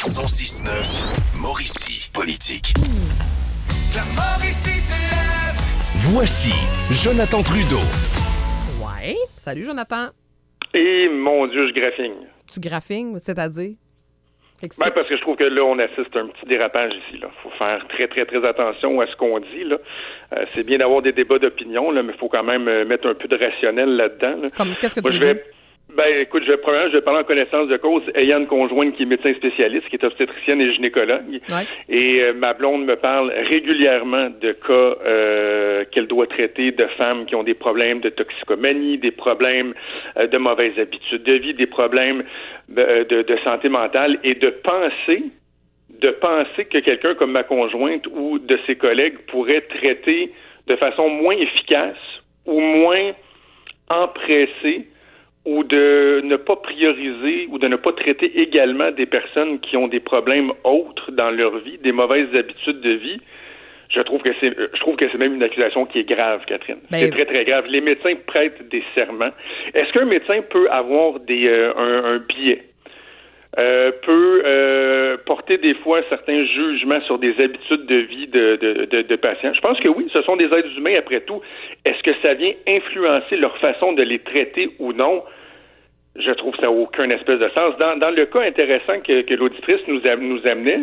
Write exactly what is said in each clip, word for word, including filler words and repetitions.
cent six neuf, Mauricie Politique. La Mauricie se lève. Voici Jonathan Trudeau. Ouais. Salut, Jonathan. Et mon Dieu, je graffigne. Tu graphines, c'est-à-dire? Ben, parce que je trouve que là, on assiste à un petit dérapage ici. Il faut faire très, très, très attention à ce qu'on dit. Là. Euh, c'est bien d'avoir des débats d'opinion, là, mais il faut quand même euh, mettre un peu de rationnel là-dedans. Là. Comme, qu'est-ce que Moi, tu je veux vais... dire? Ben, écoute, je vais, premièrement, je vais parler en connaissance de cause, ayant une conjointe qui est médecin spécialiste, qui est obstétricienne et gynécologue. Ouais. Et euh, ma blonde me parle régulièrement de cas euh, qu'elle doit traiter de femmes qui ont des problèmes de toxicomanie, des problèmes euh, de mauvaises habitudes de vie, des problèmes de, de, de santé mentale, et de penser, de penser que quelqu'un comme ma conjointe ou de ses collègues pourrait traiter de façon moins efficace ou moins empressée ou de ne pas prioriser ou de ne pas traiter également des personnes qui ont des problèmes autres dans leur vie, des mauvaises habitudes de vie. Je trouve que c'est je trouve que c'est même une accusation qui est grave, Catherine. Ben, c'est très, très grave. Les médecins prêtent des serments. Est-ce qu'un médecin peut avoir des euh, un, un biais? Euh, peut euh, porter des fois certains jugements sur des habitudes de vie de, de, de, de patients? Je pense que oui, ce sont des êtres humains après tout. Est-ce que ça vient influencer leur façon de les traiter ou non? Je trouve que ça n'a aucun espèce de sens. Dans, dans le cas intéressant que, que l'auditrice nous, a, nous amenait,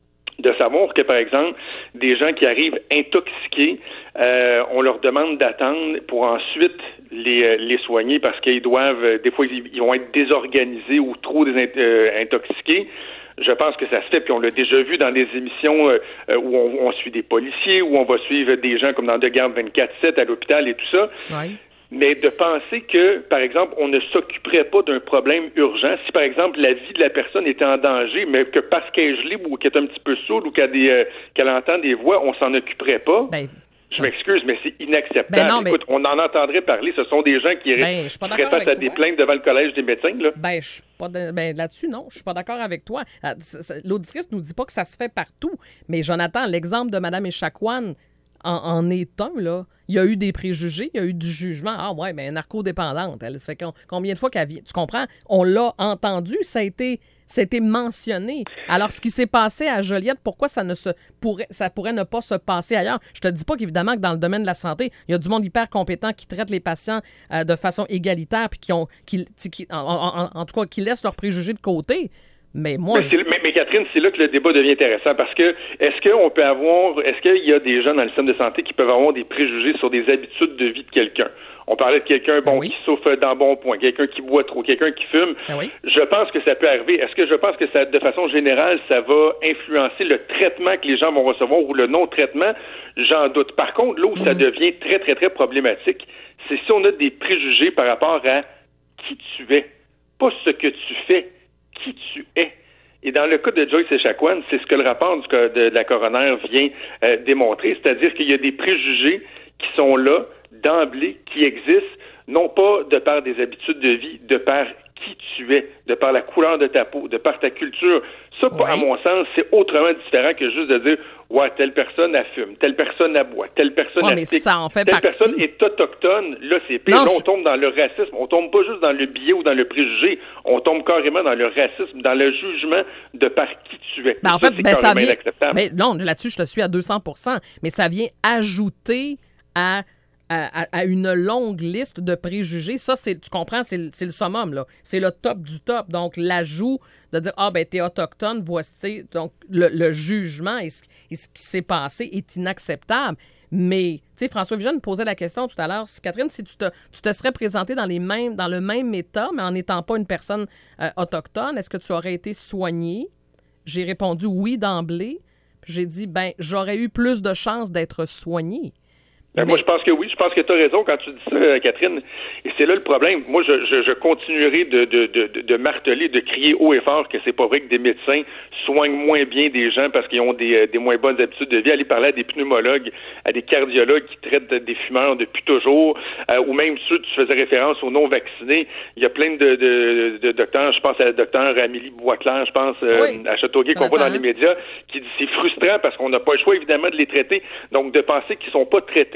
de savoir que, par exemple, des gens qui arrivent intoxiqués, euh, on leur demande d'attendre pour ensuite les, les soigner parce qu'ils doivent, des fois, ils, ils vont être désorganisés ou trop dés, euh, intoxiqués. Je pense que ça se fait, puis on l'a déjà vu dans des émissions euh, où on, on suit des policiers, où on va suivre des gens comme dans De Garde vingt-quatre sept à l'hôpital et tout ça. Ouais. Mais de penser que, par exemple, on ne s'occuperait pas d'un problème urgent, si, par exemple, la vie de la personne était en danger, mais que parce qu'elle est gelée ou qu'elle est un petit peu sourde ou qu'elle, a des, euh, qu'elle entend des voix, on s'en occuperait pas. Ben, je m'excuse, mais c'est inacceptable. Ben non, mais... Écoute, on en entendrait parler. Ce sont des gens qui ben, feraient face à des plaintes devant le collège des médecins. Là. Ben, je suis pas de... ben, là-dessus, non. Je suis pas d'accord avec toi. L'auditrice nous dit pas que ça se fait partout. Mais Jonathan, l'exemple de Mme Echaquan en, en est un, là. Il y a eu des préjugés, il y a eu du jugement. Ah ouais, mais narcodépendante, elle, ça fait combien de fois qu'elle vient? Tu comprends? On l'a entendu, ça a été, ça a été mentionné. Alors, ce qui s'est passé à Joliette, pourquoi ça ne se pourrait, ça pourrait ne pas se passer ailleurs? Je te dis pas qu'évidemment que dans le domaine de la santé, il y a du monde hyper compétent qui traite les patients euh, de façon égalitaire puis qui ont, qui, qui en, en, en tout cas, qui laissent leurs préjugés de côté. Mais moi, mais, je... mais, mais Catherine, c'est là que le débat devient intéressant parce que est-ce qu'on peut avoir, est-ce qu'il y a des gens dans le système de santé qui peuvent avoir des préjugés sur des habitudes de vie de quelqu'un? On parlait de quelqu'un bon oui. qui souffre d'un bon point, quelqu'un qui boit trop, quelqu'un qui fume. Ah oui. Je pense que ça peut arriver. Est-ce que je pense que ça, de façon générale, ça va influencer le traitement que les gens vont recevoir ou le non-traitement? J'en doute. Par contre, là où mmh. ça devient très, très, très problématique, c'est si on a des préjugés par rapport à qui tu es, pas ce que tu fais. Qui tu es. Et dans le cas de Joyce Echaquan, c'est ce que le rapport du, de, de la coroner vient euh, démontrer, c'est-à-dire qu'il y a des préjugés qui sont là, d'emblée, qui existent, non pas de par des habitudes de vie, de par qui tu es, de par la couleur de ta peau, de par ta culture. Ça, oui. à mon sens, c'est autrement différent que juste de dire « Ouais, telle personne, elle fume, telle personne, elle boit, telle personne, ouais, elle pique, ça en fait telle partie. personne est autochtone. » Là, c'est pire. Non, là, je... on tombe dans le racisme. On tombe pas juste dans le biais ou dans le préjugé. On tombe carrément dans le racisme, dans le jugement de par qui tu es. Ben, en ça, fait, c'est ben, ça vient... inacceptable. Ben, non, là-dessus, je te suis à deux cents pour cent. Mais ça vient ajouter à... À, à, à une longue liste de préjugés. Ça, c'est, tu comprends, c'est, c'est le summum, là. C'est le top du top. Donc, l'ajout de dire « Ah, ben, t'es autochtone, voici... » Donc, le, le jugement et ce, et ce qui s'est passé est inacceptable. Mais, tu sais, François Vigeant me posait la question tout à l'heure. Catherine, si tu te, tu te serais présenté dans, les mêmes, dans le même état, mais en n'étant pas une personne euh, autochtone, est-ce que tu aurais été soignée? J'ai répondu oui d'emblée. Puis j'ai dit, ben, j'aurais eu plus de chances d'être soignée. Ben mais... Moi, je pense que oui. Je pense que tu as raison quand tu dis ça, Catherine. Et c'est là le problème. Moi, je, je, je continuerai de, de, de, de marteler, de crier haut et fort que c'est pas vrai que des médecins soignent moins bien des gens parce qu'ils ont des, des moins bonnes habitudes de vie. Aller parler à des pneumologues, à des cardiologues qui traitent des fumeurs depuis toujours, euh, ou même ceux, tu faisais référence aux non-vaccinés. Il y a plein de, de, de docteurs, je pense à la docteure Amélie Boisclair, je pense, euh, oui, à Châteauguay, qu'on voit dans les médias, qui dit c'est frustrant parce qu'on n'a pas le choix, évidemment, de les traiter. Donc, de penser qu'ils sont pas traités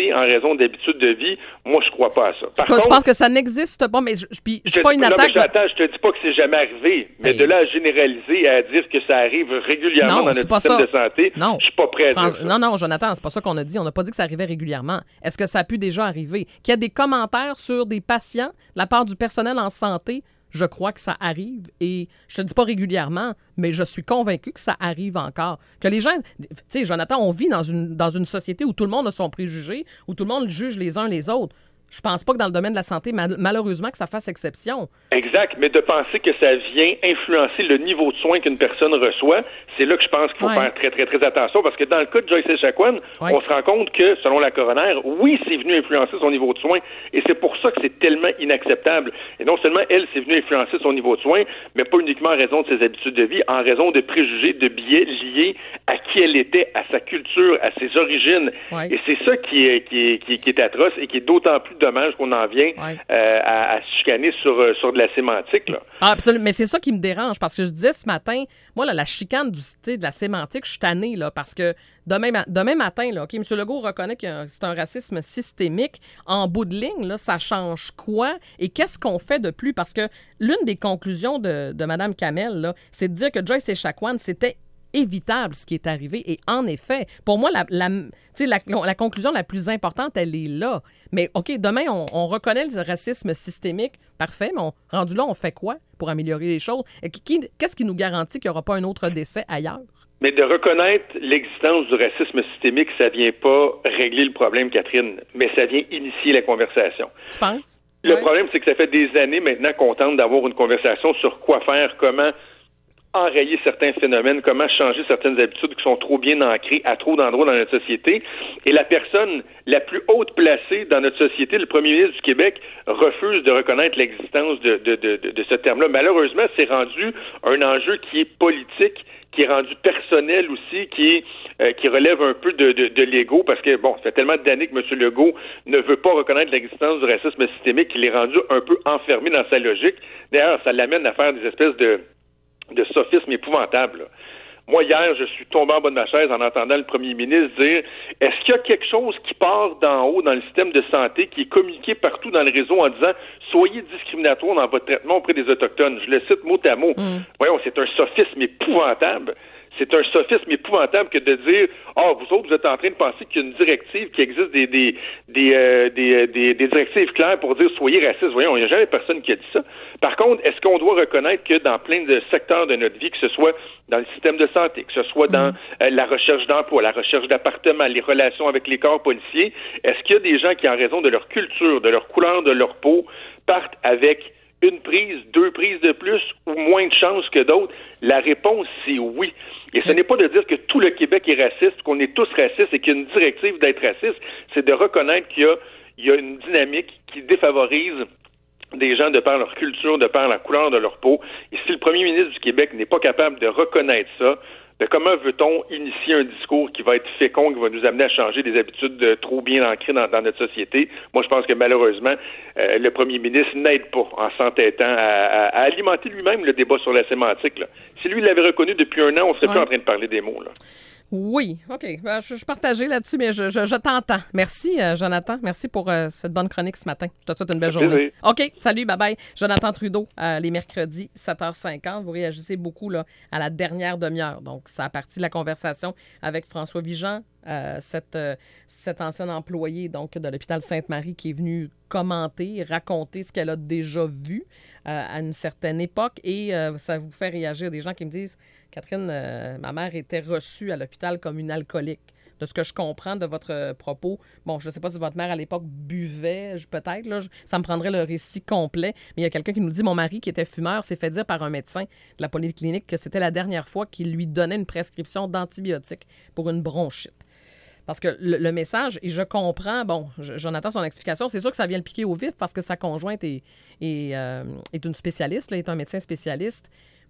santé en raison d'habitudes de vie, moi, je crois pas à ça. Par tu, contre, tu penses que ça n'existe pas, mais je ne suis pas une non, attaque. Mais j'attends, je te dis pas que c'est jamais arrivé, mais ben, de là à généraliser, à dire que ça arrive régulièrement non, dans notre pas système ça. de santé, non. je suis pas prêt à Fran- dire ça. Non, non, Jonathan, c'est pas ça qu'on a dit. On n'a pas dit que ça arrivait régulièrement. Est-ce que ça a pu déjà arriver? Qu'il y a des commentaires sur des patients de la part du personnel en santé, je crois que ça arrive. Et je te dis pas régulièrement, mais je suis convaincu que ça arrive encore. Que les gens... Tu sais, Jonathan, on vit dans une, dans une société où tout le monde a son préjugé, où tout le monde juge les uns les autres. Je pense pas que dans le domaine de la santé, mal- malheureusement, que ça fasse exception. Exact, mais de penser que ça vient influencer le niveau de soins qu'une personne reçoit, c'est là que je pense qu'il faut Ouais. faire très, très, très attention, parce que dans le cas de Joyce Echaquan, Ouais. on se rend compte que, selon la coroner, oui, c'est venu influencer son niveau de soins, et c'est pour ça que c'est tellement inacceptable. Et non seulement elle, c'est venu influencer son niveau de soins, mais pas uniquement en raison de ses habitudes de vie, en raison de préjugés, de biais liés à qui elle était, à sa culture, à ses origines. Ouais. Et c'est ça qui est, qui est, qui est, qui est atroce et qui est d'autant plus dommage qu'on en vient Ouais. euh, à, à se chicaner sur, euh, sur de la sémantique. Là. Ah, absolument. Mais c'est ça qui me dérange parce que je disais ce matin, moi, là, la chicane du, tu sais, de la sémantique, je suis tannée, là, parce que demain, ma- demain matin, là, OK, M. Legault reconnaît que euh, c'est un racisme systémique. En bout de ligne, là, ça change quoi? Et qu'est-ce qu'on fait de plus? Parce que l'une des conclusions de, de Mme Kamel, là, c'est de dire que Joyce Echaquan, c'était évitable ce qui est arrivé. Et en effet, pour moi, la, la, tu sais, la, la conclusion la plus importante, elle est là. Mais OK, demain, on, on reconnaît le racisme systémique. Parfait, mais on, rendu là, on fait quoi pour améliorer les choses? Et qui, qu'est-ce qui nous garantit qu'il n'y aura pas un autre décès ailleurs? Mais de reconnaître l'existence du racisme systémique, ça vient pas régler le problème, Catherine, mais ça vient initier la conversation. Tu penses? Le Ouais. problème, c'est que ça fait des années maintenant qu'on tente d'avoir une conversation sur quoi faire, comment enrayer certains phénomènes, comment changer certaines habitudes qui sont trop bien ancrées à trop d'endroits dans notre société. Et la personne la plus haute placée dans notre société, le premier ministre du Québec, refuse de reconnaître l'existence de, de, de, de, de ce terme-là. Malheureusement, c'est rendu un enjeu qui est politique, qui est rendu personnel aussi, qui est euh, qui relève un peu de, de, de l'ego, parce que, bon, ça fait tellement d'années que M. Legault ne veut pas reconnaître l'existence du racisme systémique qu'il est rendu un peu enfermé dans sa logique. D'ailleurs, ça l'amène à faire des espèces de de sophisme épouvantable. Là. Moi, hier, je suis tombé en bas de ma chaise en entendant le premier ministre dire « Est-ce qu'il y a quelque chose qui part d'en haut dans le système de santé qui est communiqué partout dans le réseau en disant « Soyez discriminatoires dans votre traitement auprès des Autochtones ». Je le cite mot à mot. Mm. Voyons, c'est un sophisme épouvantable. C'est un sophisme épouvantable que de dire « Ah, oh, vous autres, vous êtes en train de penser qu'il y a une directive, qu'il existe des des des, euh, des, des, des directives claires pour dire « Soyez racistes ». Voyons, il n'y a jamais personne qui a dit ça. Par contre, est-ce qu'on doit reconnaître que dans plein de secteurs de notre vie, que ce soit dans le système de santé, que ce soit dans euh, la recherche d'emploi, la recherche d'appartement, les relations avec les corps policiers, est-ce qu'il y a des gens qui, en raison de leur culture, de leur couleur, de leur peau, partent avec une prise, deux prises de plus ou moins de chances que d'autres? La réponse, c'est oui. Et ce n'est pas de dire que tout le Québec est raciste, qu'on est tous racistes et qu'il y a une directive d'être raciste, c'est de reconnaître qu'il y a, il y a une dynamique qui défavorise des gens de par leur culture, de par la couleur de leur peau. Et si le premier ministre du Québec n'est pas capable de reconnaître ça, ben comment veut-on initier un discours qui va être fécond, qui va nous amener à changer des habitudes de trop bien ancrées dans, dans notre société? Moi, je pense que malheureusement, euh, le premier ministre n'aide pas en s'entêtant à, à, à alimenter lui-même le débat sur la sémantique. Là. Si lui l'avait reconnu depuis un an, on serait ouais. plus en train de parler des mots. Là. Oui, OK. Ben, je, je suis partagée là-dessus, mais je, je, je t'entends. Merci, euh, Jonathan. Merci pour euh, cette bonne chronique ce matin. Je te souhaite une belle journée. Désolé. OK, salut, bye-bye. Jonathan Trudeau, euh, les mercredis, sept heures cinquante. Vous réagissez beaucoup là, à la dernière demi-heure. Donc, ça a parti de la conversation avec François Vigent, euh, cette, euh, cet ancien employé donc, de l'hôpital Sainte-Marie qui est venu commenter, raconter ce qu'elle a déjà vu euh, à une certaine époque. Et euh, ça vous fait réagir. Des gens qui me disent... Catherine, euh, ma mère était reçue à l'hôpital comme une alcoolique. De ce que je comprends de votre euh, propos, bon, je ne sais pas si votre mère, à l'époque, buvait, je, peut-être, là, je, ça me prendrait le récit complet, mais il y a quelqu'un qui nous dit, mon mari, qui était fumeur, s'est fait dire par un médecin de la polyclinique que c'était la dernière fois qu'il lui donnait une prescription d'antibiotiques pour une bronchite. Parce que le, le message, et je comprends, bon, je, j'en attends son explication, c'est sûr que ça vient le piquer au vif parce que sa conjointe est, est, euh, est une spécialiste, là, est un médecin spécialiste.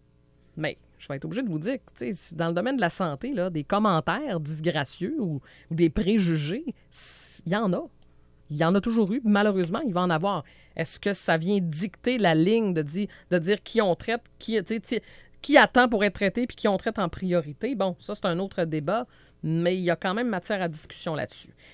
Mais je vais être obligée de vous dire que dans le domaine de la santé, là, des commentaires disgracieux ou, ou des préjugés, il y en a. Il y en a toujours eu. Malheureusement, il va en avoir. Est-ce que ça vient dicter la ligne de dire, de dire qui on traite, qui, qui attend pour être traité puis qui on traite en priorité? Bon, ça, c'est un autre débat, mais il y a quand même matière à discussion là-dessus.